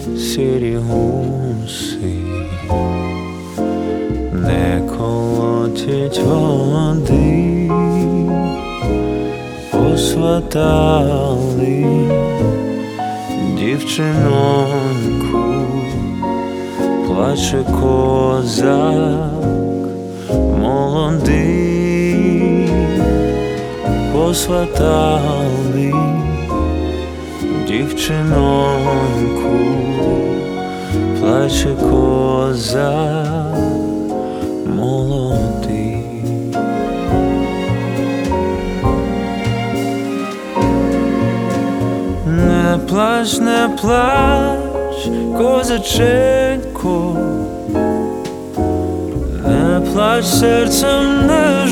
сірі гуси не колотять води, посватали дівчиноньку, плаче козак молодий, посватали дівчиноньку, плаче козак молодий. Не плач, не плач, козаченько, не плач, серцем не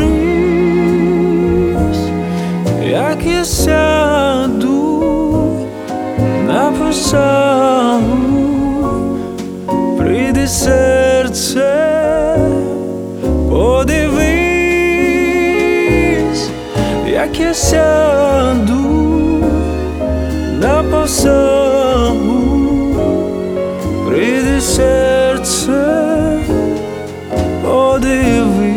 журись, як я сяду на посагу, прийди, серце, подивись, як я сяду на посагу, прийди, серце, подивись.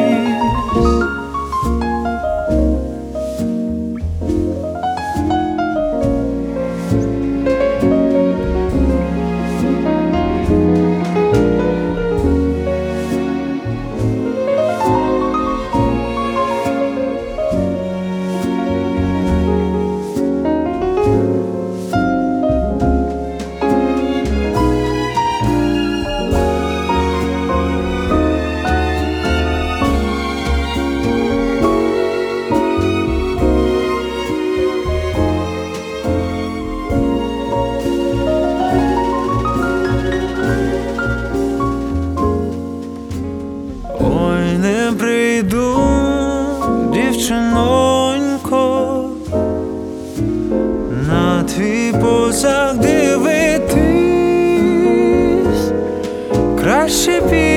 Ой, не прийду, дівчинонько, на твій посаг дивитись, краще